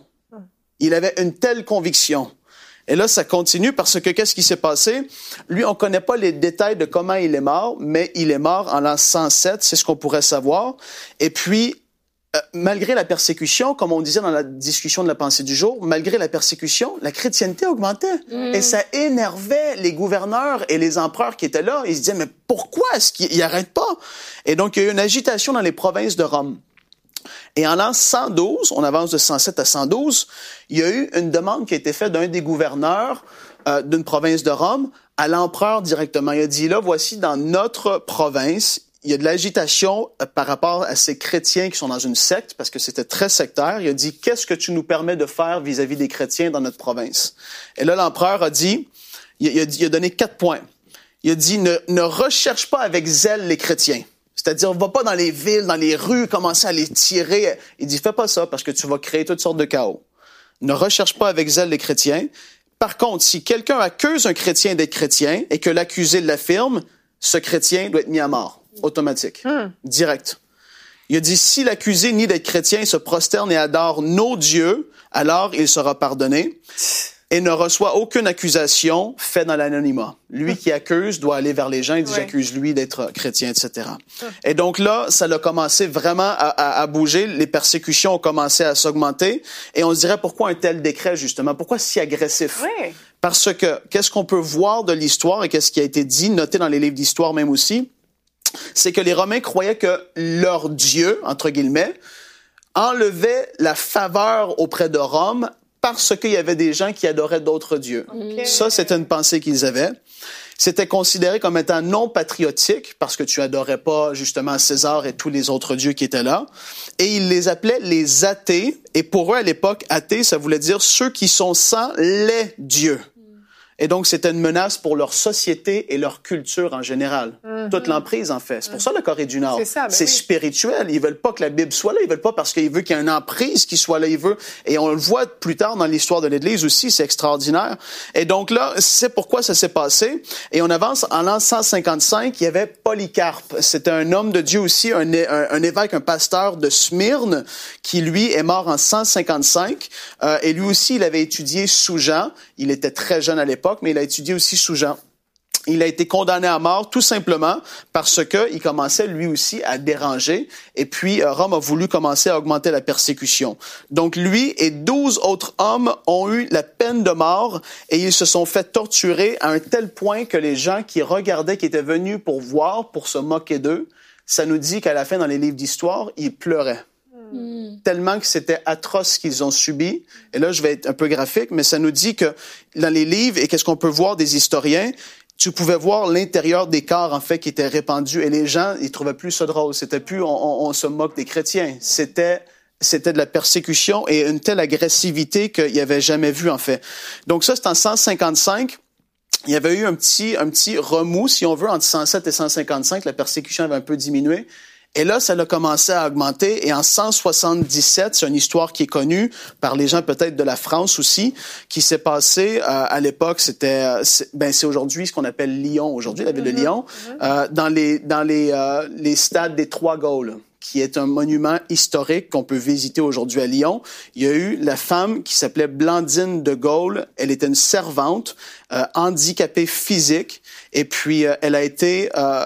Il avait une telle conviction. Et là, ça continue parce que qu'est-ce qui s'est passé? Lui, on connaît pas les détails de comment il est mort, mais il est mort en l'an cent sept, c'est ce qu'on pourrait savoir. Et puis, euh, malgré la persécution, comme on disait dans la discussion de la pensée du jour, malgré la persécution, la chrétienté augmentait. Mm. Et ça énervait les gouverneurs et les empereurs qui étaient là. Ils se disaient, mais pourquoi est-ce qu'ils n'arrêtent pas? Et donc, il y a eu une agitation dans les provinces de Rome. Et en l'an cent douze, on avance de cent sept à cent douze, il y a eu une demande qui a été faite d'un des gouverneurs euh, d'une province de Rome à l'empereur directement. Il a dit, là, voici, dans notre province, il y a de l'agitation euh, par rapport à ces chrétiens qui sont dans une secte, parce que c'était très sectaire. Il a dit, qu'est-ce que tu nous permets de faire vis-à-vis des chrétiens dans notre province? Et là, l'empereur a dit, il a, il a donné quatre points. Il a dit, ne, ne recherche pas avec zèle les chrétiens. C'est-à-dire, va pas dans les villes, dans les rues, commencer à les tirer. Il dit, fais pas ça parce que tu vas créer toutes sortes de chaos. Ne recherche pas avec zèle les chrétiens. Par contre, si quelqu'un accuse un chrétien d'être chrétien et que l'accusé l'affirme, ce chrétien doit être mis à mort. Automatique. Hmm. Direct. Il a dit, si l'accusé nie d'être chrétien se prosterne et adore nos dieux, alors il sera pardonné. Et ne reçoit aucune accusation faite dans l'anonymat. Lui qui accuse doit aller vers les gens et dit, ouais. J'accuse lui d'être chrétien, et cetera. Et donc là, ça a commencé vraiment à, à, à bouger. Les persécutions ont commencé à s'augmenter. Et on se dirait, pourquoi un tel décret, justement? Pourquoi si agressif? Oui. Parce que, qu'est-ce qu'on peut voir de l'histoire et qu'est-ce qui a été dit, noté dans les livres d'histoire même aussi, c'est que les Romains croyaient que leur Dieu, entre guillemets, enlevait la faveur auprès de Rome parce qu'il y avait des gens qui adoraient d'autres dieux. Okay. Ça, c'était une pensée qu'ils avaient. C'était considéré comme étant non patriotique parce que tu adorais pas justement César et tous les autres dieux qui étaient là. Et ils les appelaient les athées. Et pour eux, à l'époque, athées, ça voulait dire ceux qui sont sans les dieux. Et donc, c'était une menace pour leur société et leur culture en général. Mm-hmm. Toute l'emprise, en fait. C'est pour ça la Corée du Nord. C'est, ça, ben c'est oui. spirituel. Ils veulent pas que la Bible soit là. Ils veulent pas parce qu'ils veulent qu'il y ait une emprise qui soit là. Ils veulent. Et on le voit plus tard dans l'histoire de l'Église aussi. C'est extraordinaire. Et donc là, c'est pourquoi ça s'est passé. Et on avance en l'an cent cinquante-cinq. Il y avait Polycarpe. C'était un homme de Dieu aussi, un, un, un évêque, un pasteur de Smyrne, qui lui est mort en cent cinquante-cinq. Euh, et lui aussi, il avait étudié sous Jean. Il était très jeune à l'époque, mais il a étudié aussi sous Jean. Il a été condamné à mort tout simplement parce que il commençait lui aussi à déranger. Et puis Rome a voulu commencer à augmenter la persécution. Donc lui et douze autres hommes ont eu la peine de mort et ils se sont fait torturer à un tel point que les gens qui regardaient, qui étaient venus pour voir, pour se moquer d'eux, ça nous dit qu'à la fin dans les livres d'histoire, ils pleuraient. Mm. Tellement que c'était atroce ce qu'ils ont subi. Et là, je vais être un peu graphique, mais ça nous dit que dans les livres, et qu'est-ce qu'on peut voir des historiens, tu pouvais voir l'intérieur des corps, en fait, qui étaient répandus. Et les gens, ils trouvaient plus ça drôle. C'était plus, on, on, on se moque des chrétiens. C'était, c'était de la persécution et une telle agressivité qu'il n'y avait jamais vu, en fait. Donc ça, c'est en cent cinquante-cinq. Il y avait eu un petit, un petit remous, si on veut, entre cent sept et cent cinquante-cinq. La persécution avait un peu diminué. Et là, ça a commencé à augmenter. Et en cent soixante-dix-sept, c'est une histoire qui est connue par les gens peut-être de la France aussi, qui s'est passée euh, à l'époque. C'était, c'est, ben c'est aujourd'hui ce qu'on appelle Lyon, aujourd'hui la ville de Lyon, euh, dans les dans les euh, les stades des Trois Gaules, qui est un monument historique qu'on peut visiter aujourd'hui à Lyon. Il y a eu la femme qui s'appelait Blandine de Gaulle. Elle était une servante euh, handicapée physique, et puis euh, elle a été euh,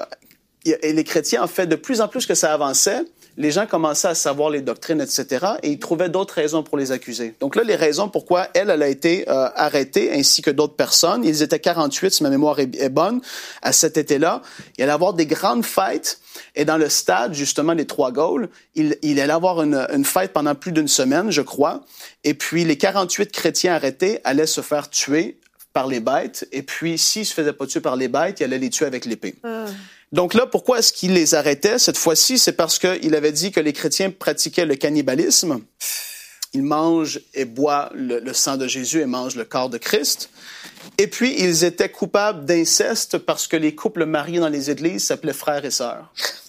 et les chrétiens, en fait, de plus en plus que ça avançait, les gens commençaient à savoir les doctrines, et cetera, et ils trouvaient d'autres raisons pour les accuser. Donc là, les raisons pourquoi elle, elle a été euh, arrêtée, ainsi que d'autres personnes, ils étaient quarante-huit, si ma mémoire est, est bonne, à cet été-là. Il allait y avoir des grandes fêtes, et dans le stade, justement, des Trois Gaules, il, il allait y avoir une, une fête pendant plus d'une semaine, je crois, et puis les quarante-huit chrétiens arrêtés allaient se faire tuer par les bêtes, et puis s'ils se faisaient pas tuer par les bêtes, il allait les tuer avec l'épée. Ah. Donc là, pourquoi est-ce qu'il les arrêtait cette fois-ci? C'est parce qu'il avait dit que les chrétiens pratiquaient le cannibalisme. Ils mangent et boivent le, le sang de Jésus et mangent le corps de Christ. Et puis, ils étaient coupables d'inceste parce que les couples mariés dans les églises s'appelaient frères et sœurs.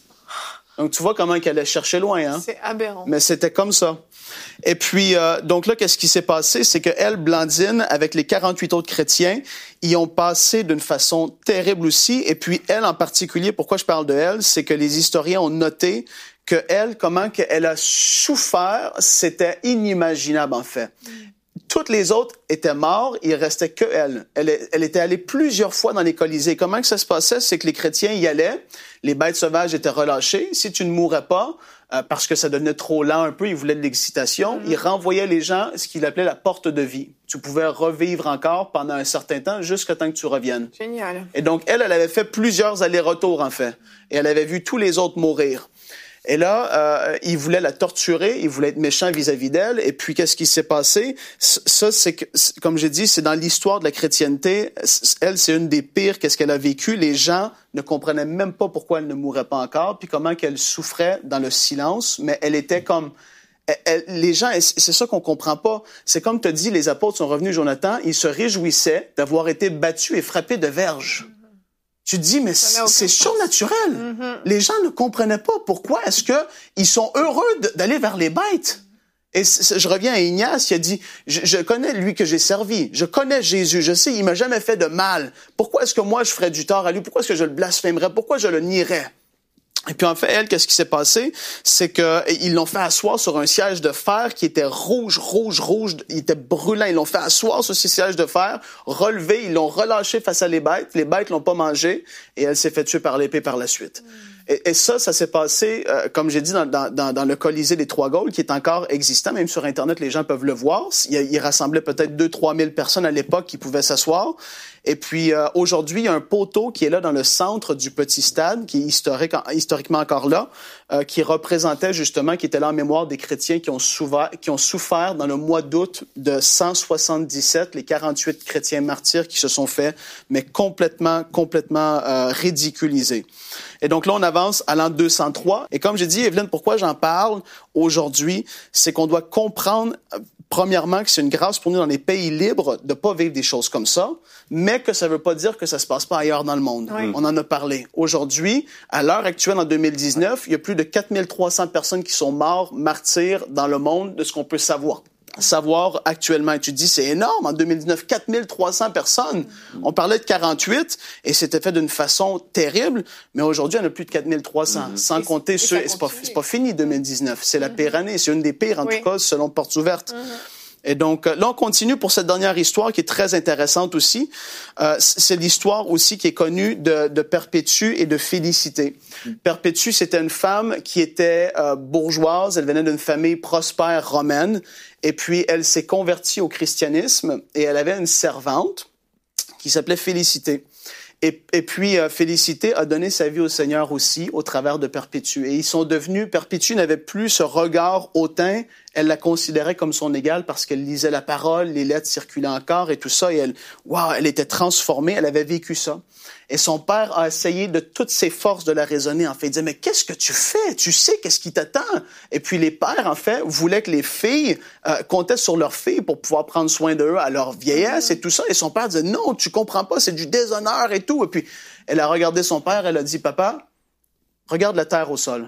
Donc, tu vois comment ils allaient chercher loin, hein? C'est aberrant. Mais c'était comme ça. Et puis, euh, donc là, qu'est-ce qui s'est passé? C'est que elle, Blandine, avec les quarante-huit autres chrétiens, ils ont passé d'une façon terrible aussi. Et puis, elle en particulier, pourquoi je parle de elle, c'est que les historiens ont noté que elle, comment qu'elle a souffert, c'était inimaginable, en fait. Mm. Toutes les autres étaient morts, il restait que elle. Elle, elle était allée plusieurs fois dans les Colisées. Comment que ça se passait? C'est que les chrétiens y allaient, les bêtes sauvages étaient relâchées. Si tu ne mourais pas, euh, parce que ça devenait trop lent un peu, ils voulaient de l'excitation, mm-hmm. ils renvoyaient les gens ce qu'ils appelaient la porte de vie. Tu pouvais revivre encore pendant un certain temps, jusqu'à temps que tu reviennes. Génial. Et donc, elle, elle avait fait plusieurs allers-retours, en fait. Et elle avait vu tous les autres mourir. Et là, euh, il voulait la torturer, il voulait être méchant vis-à-vis d'elle. Et puis, qu'est-ce qui s'est passé? Ça, c'est que, comme j'ai dit, c'est dans l'histoire de la chrétienté. Elle, c'est une des pires qu'est-ce qu'elle a vécu. Les gens ne comprenaient même pas pourquoi elle ne mourait pas encore, puis comment qu'elle souffrait dans le silence. Mais elle était comme... Elle, elle, les gens, c'est ça qu'on comprend pas. C'est comme tu as dit, les apôtres sont revenus, Jonathan, ils se réjouissaient d'avoir été battus et frappés de verges. Tu te dis, mais c'est surnaturel. Mm-hmm. Les gens ne comprenaient pas pourquoi est-ce que ils sont heureux d'aller vers les bêtes. Et je reviens à Ignace, il a dit, je, je connais lui que j'ai servi, je connais Jésus, je sais, il m'a jamais fait de mal. Pourquoi est-ce que moi je ferais du tort à lui? Pourquoi est-ce que je le blasphémerais? Pourquoi je le nierais? Et puis en fait, elle, qu'est-ce qui s'est passé? C'est qu'ils l'ont fait asseoir sur un siège de fer qui était rouge, rouge, rouge. Il était brûlant. Ils l'ont fait asseoir sur ce siège de fer, relevé. Ils l'ont relâché face à les bêtes. Les bêtes l'ont pas mangé. Et elle s'est fait tuer par l'épée par la suite. Mm. Et, et ça, ça s'est passé, euh, comme j'ai dit, dans, dans, dans le Colisée des Trois Gaules, qui est encore existant. Même sur Internet, les gens peuvent le voir. Il, il rassemblait peut-être deux, trois mille personnes à l'époque qui pouvaient s'asseoir. Et puis, euh, aujourd'hui, il y a un poteau qui est là dans le centre du petit stade, qui est historique, historiquement encore là, euh, qui représentait justement, qui était là en mémoire des chrétiens qui ont souffert, qui ont souffert dans le mois d'août de cent soixante-dix-sept, les quarante-huit chrétiens martyrs qui se sont fait, mais complètement, complètement euh, ridiculisés. Et donc là, on avance à l'an deux cent trois. Et comme j'ai dit, Evelyne, pourquoi j'en parle aujourd'hui, c'est qu'on doit comprendre... Premièrement, que c'est une grâce pour nous dans les pays libres de pas vivre des choses comme ça, mais que ça veut pas dire que ça se passe pas ailleurs dans le monde. Oui. On en a parlé. Aujourd'hui, à l'heure actuelle, en deux mille dix-neuf, il y a plus de quatre mille trois cents personnes qui sont mortes, martyrs dans le monde de ce qu'on peut savoir. Savoir actuellement. Et tu te dis, c'est énorme. En deux mille dix-neuf, quatre mille trois cents personnes. On parlait de quarante-huit et c'était fait d'une façon terrible. Mais aujourd'hui, il y en a plus de quatre mille trois cents. Mm-hmm. Sans et compter ceux, c'est pas, c'est pas fini deux mille dix-neuf. C'est mm-hmm. la pire année. C'est une des pires, en oui. tout cas, selon Portes Ouvertes. Mm-hmm. Et donc, là, on continue pour cette dernière histoire qui est très intéressante aussi. Euh, c'est l'histoire aussi qui est connue de, de Perpétue et de Félicité. Mm. Perpétue, c'était une femme qui était euh, bourgeoise. Elle venait d'une famille prospère romaine. Et puis, elle s'est convertie au christianisme et elle avait une servante qui s'appelait Félicité. Et, et puis, euh, Félicité a donné sa vie au Seigneur aussi au travers de Perpétue. Et ils sont devenus... Perpétue n'avait plus ce regard hautain. Elle la considérait comme son égale parce qu'elle lisait la parole, les lettres circulaient encore et tout ça. Et elle, wow, elle était transformée, elle avait vécu ça. Et son père a essayé de toutes ses forces de la raisonner. En fait, il disait, mais qu'est-ce que tu fais? Tu sais qu'est-ce qui t'attend? Et puis les pères, en fait, voulaient que les filles euh, comptaient sur leurs filles pour pouvoir prendre soin d'eux à leur vieillesse et tout ça. Et son père disait, non, tu comprends pas, c'est du déshonneur et tout. Et puis elle a regardé son père, elle a dit, papa, regarde la terre au sol.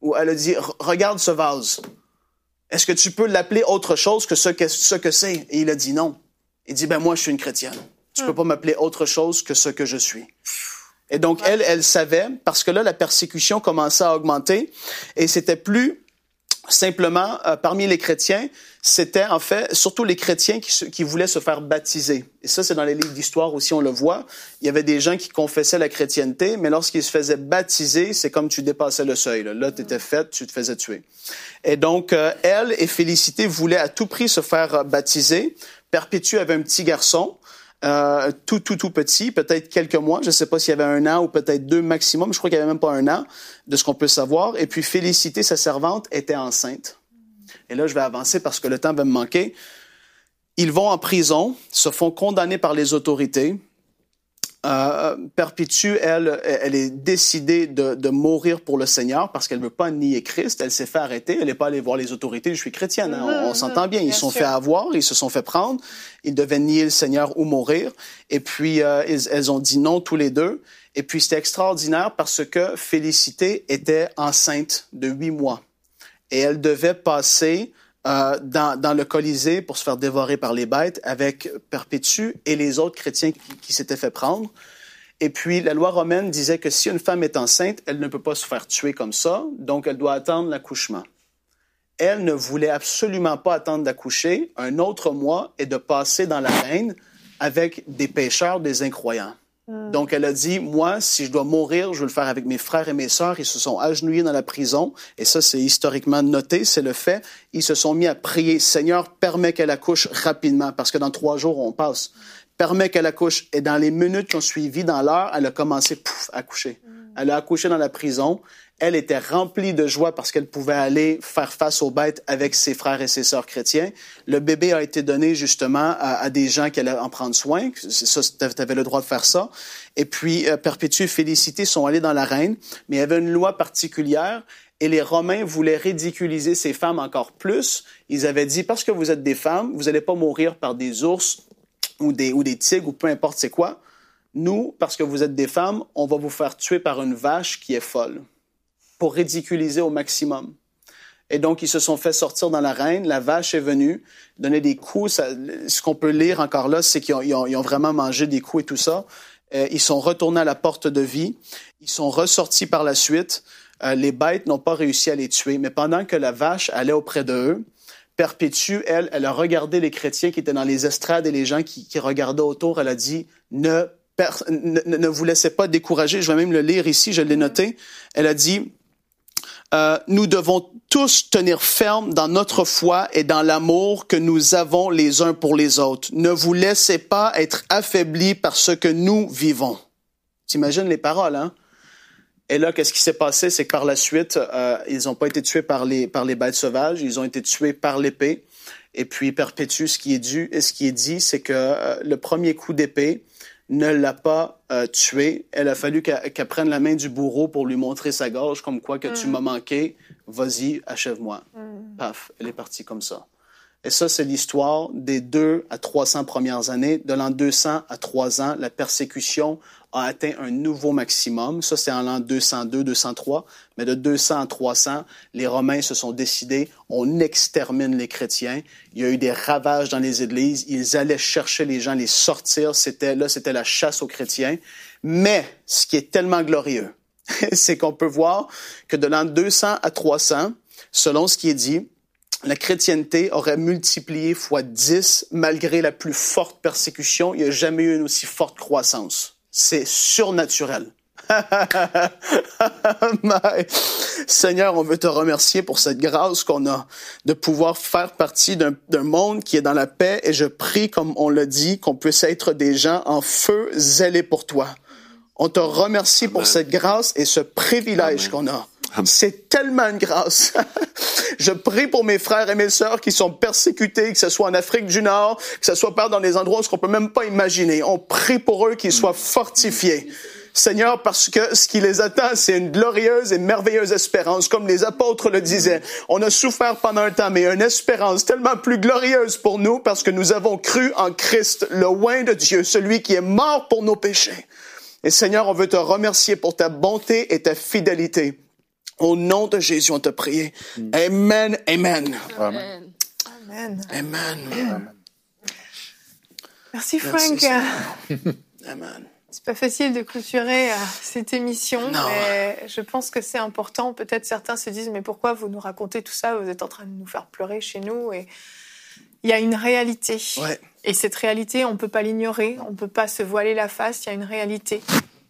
Ou elle a dit, regarde ce vase. Est-ce que tu peux l'appeler autre chose que ce que, ce que c'est? Et il a dit non. Il dit, ben moi, je suis une chrétienne. Tu peux pas m'appeler autre chose que ce que je suis. Et donc, elle, elle savait, parce que là, la persécution commençait à augmenter, et c'était plus simplement, euh, parmi les chrétiens, c'était en fait surtout les chrétiens qui, se, qui voulaient se faire baptiser. Et ça, c'est dans les livres d'histoire aussi, on le voit. Il y avait des gens qui confessaient la chrétienté, mais lorsqu'ils se faisaient baptiser, c'est comme tu dépassais le seuil. Là, là tu étais faite, tu te faisais tuer. Et donc, euh, elle et Félicité voulaient à tout prix se faire euh, baptiser. Perpétue avait un petit garçon, euh, tout, tout, tout petit, peut-être quelques mois. Je ne sais pas s'il y avait un an ou peut-être deux maximum. Je crois qu'il n'y avait même pas un an, de ce qu'on peut savoir. Et puis, Félicité, sa servante, était enceinte. Et là, je vais avancer parce que le temps va me manquer. Ils vont en prison, se font condamner par les autorités. Euh, Perpétue, elle, elle est décidée de, de mourir pour le Seigneur parce qu'elle ne veut pas nier Christ. Elle s'est fait arrêter. Elle n'est pas allée voir les autorités. Je suis chrétienne. Hein? On, on s'entend bien. Ils se sont fait avoir. Ils se sont fait prendre. Ils devaient nier le Seigneur ou mourir. Et puis, euh, ils, elles ont dit non tous les deux. Et puis, c'était extraordinaire parce que Félicité était enceinte de huit mois. Et elle devait passer euh, dans, dans le Colisée pour se faire dévorer par les bêtes avec Perpétue et les autres chrétiens qui, qui s'étaient fait prendre. Et puis, la loi romaine disait que si une femme est enceinte, elle ne peut pas se faire tuer comme ça, donc elle doit attendre l'accouchement. Elle ne voulait absolument pas attendre d'accoucher un autre mois et de passer dans l'arène avec des pécheurs, des incroyants. Donc, elle a dit, moi, si je dois mourir, je veux le faire avec mes frères et mes sœurs. Ils se sont agenouillés dans la prison. Et ça, c'est historiquement noté, c'est le fait. Ils se sont mis à prier, Seigneur, permets qu'elle accouche rapidement, parce que dans trois jours, on passe. Permets qu'elle accouche. Et dans les minutes qui ont suivi, dans l'heure, elle a commencé, pouf, à accoucher. Elle a accouché dans la prison. Elle était remplie de joie parce qu'elle pouvait aller faire face aux bêtes avec ses frères et ses sœurs chrétiens. Le bébé a été donné justement à, à des gens qui allaient en prendre soin. Ça, tu avais le droit de faire ça. Et puis, euh, Perpétue et Félicité sont allés dans l'arène, mais il y avait une loi particulière et les Romains voulaient ridiculiser ces femmes encore plus. Ils avaient dit, parce que vous êtes des femmes, vous n'allez pas mourir par des ours ou des, ou des tigres ou peu importe c'est quoi. Nous, parce que vous êtes des femmes, on va vous faire tuer par une vache qui est folle, pour ridiculiser au maximum. Et donc, ils se sont fait sortir dans l'arène. La vache est venue, donner des coups. Ça, ce qu'on peut lire encore là, c'est qu'ils ont, ils ont, ils ont vraiment mangé des coups et tout ça. Euh, ils sont retournés à la porte de vie. Ils sont ressortis par la suite. Euh, les bêtes n'ont pas réussi à les tuer. Mais pendant que la vache allait auprès d'eux, Perpétue, elle, elle a regardé les chrétiens qui étaient dans les estrades et les gens qui, qui regardaient autour. Elle a dit, ne, per, ne, ne vous laissez pas décourager. Je vais même le lire ici, je l'ai noté. Elle a dit, Euh, nous devons tous tenir ferme dans notre foi et dans l'amour que nous avons les uns pour les autres. Ne vous laissez pas être affaiblis par ce que nous vivons. T'imagines les paroles, hein? Et là, qu'est-ce qui s'est passé? C'est que par la suite, euh, ils n'ont pas été tués par les, par les bêtes sauvages, ils ont été tués par l'épée. Et puis, Perpétue, ce qui est dû, et ce qui est dit, c'est que euh, le premier coup d'épée ne l'a pas euh, tué. Elle a fallu qu'elle, qu'elle prenne la main du bourreau pour lui montrer sa gorge, comme quoi que mm. tu m'as manqué, vas-y, achève-moi. Mm. Paf, elle est partie comme ça. Et ça, c'est l'histoire des deux à trois cents premières années. De l'an deux cents à trois ans, la persécution a atteint un nouveau maximum. Ça, c'est en l'an deux cent deux, deux cent trois. Mais de deux cents à trois cents, les Romains se sont décidés, on extermine les chrétiens. Il y a eu des ravages dans les églises. Ils allaient chercher les gens, les sortir. C'était, là, c'était la chasse aux chrétiens. Mais, ce qui est tellement glorieux, c'est qu'on peut voir que de l'an deux cents à trois cents, selon ce qui est dit, la chrétienté aurait multiplié fois dix malgré la plus forte persécution. Il n'y a jamais eu une aussi forte croissance. C'est surnaturel. Seigneur, on veut te remercier pour cette grâce qu'on a de pouvoir faire partie d'un, d'un monde qui est dans la paix et je prie, comme on l'a dit, qu'on puisse être des gens en feu zélés pour toi. On te remercie Amen. Pour cette grâce et ce privilège Amen. Qu'on a. Amen. C'est tellement une grâce. Je prie pour mes frères et mes sœurs qui sont persécutés, que ce soit en Afrique du Nord, que ce soit dans des endroits où on ne peut même pas imaginer. On prie pour eux qu'ils soient fortifiés. Seigneur, parce que ce qui les attend, c'est une glorieuse et merveilleuse espérance. Comme les apôtres le disaient, on a souffert pendant un temps, mais une espérance tellement plus glorieuse pour nous parce que nous avons cru en Christ, le oint de Dieu, celui qui est mort pour nos péchés. Et Seigneur, on veut te remercier pour ta bonté et ta fidélité. Au nom de Jésus, on te prie. Mm. Amen, amen. Amen. Amen. Amen. Amen. Merci Frank. Amen. C'est pas facile de clôturer euh, cette émission, non. mais je pense que c'est important. Peut-être certains se disent, mais pourquoi vous nous racontez tout ça? Vous êtes en train de nous faire pleurer chez nous. Et il y a une réalité. Ouais. Et cette réalité, on peut pas l'ignorer. On peut pas se voiler la face. Il y a une réalité.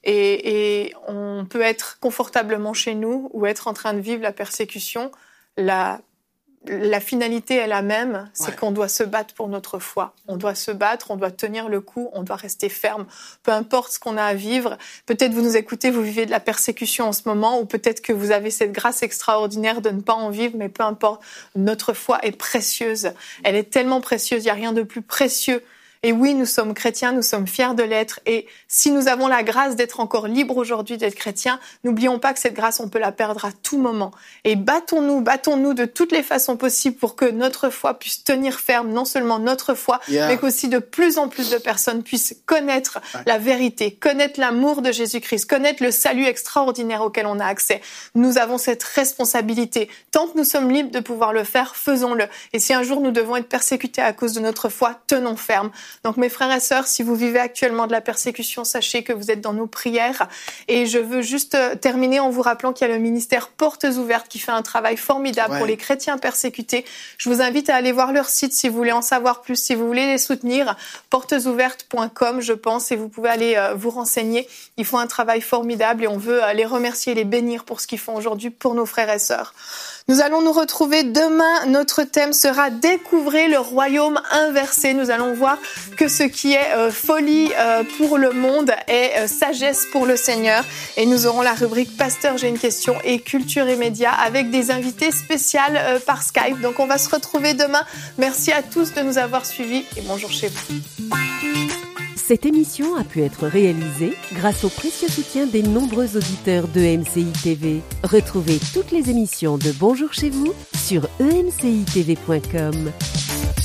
Et, et on peut être confortablement chez nous ou être en train de vivre la persécution. La La finalité est la même, c'est ouais. qu'on doit se battre pour notre foi. On doit se battre, on doit tenir le coup, on doit rester ferme. Peu importe ce qu'on a à vivre. Peut-être vous nous écoutez, vous vivez de la persécution en ce moment, ou peut-être que vous avez cette grâce extraordinaire de ne pas en vivre, mais peu importe. Notre foi est précieuse. Elle est tellement précieuse, il n'y a rien de plus précieux. Et oui, nous sommes chrétiens, nous sommes fiers de l'être. Et si nous avons la grâce d'être encore libres aujourd'hui d'être chrétiens, n'oublions pas que cette grâce, on peut la perdre à tout moment. Et battons-nous, battons-nous de toutes les façons possibles pour que notre foi puisse tenir ferme, non seulement notre foi, yeah. mais qu'aussi de plus en plus de personnes puissent connaître ouais. la vérité, connaître l'amour de Jésus-Christ, connaître le salut extraordinaire auquel on a accès. Nous avons cette responsabilité. Tant que nous sommes libres de pouvoir le faire, faisons-le. Et si un jour nous devons être persécutés à cause de notre foi, tenons ferme. Donc mes frères et sœurs, si vous vivez actuellement de la persécution, sachez que vous êtes dans nos prières. Et je veux juste terminer en vous rappelant qu'il y a le ministère Portes Ouvertes qui fait un travail formidable ouais. pour les chrétiens persécutés. Je vous invite à aller voir leur site si vous voulez en savoir plus, si vous voulez les soutenir. portes ouvertes point com, je pense, et vous pouvez aller euh, vous renseigner. Ils font un travail formidable et on veut euh, les remercier et les bénir pour ce qu'ils font aujourd'hui pour nos frères et sœurs. Nous allons nous retrouver demain. Notre thème sera « Découvrez le royaume inversé ». Nous allons voir que ce qui est euh, folie euh, pour le monde est euh, sagesse pour le Seigneur. Et nous aurons la rubrique « Pasteur, j'ai une question » et « Culture et médias » avec des invités spéciales euh, par Skype. Donc on va se retrouver demain. Merci à tous de nous avoir suivis et bonjour chez vous. Cette émission a pu être réalisée grâce au précieux soutien des nombreux auditeurs de E M C I T V. Retrouvez toutes les émissions de Bonjour chez vous sur e m c i t v point com.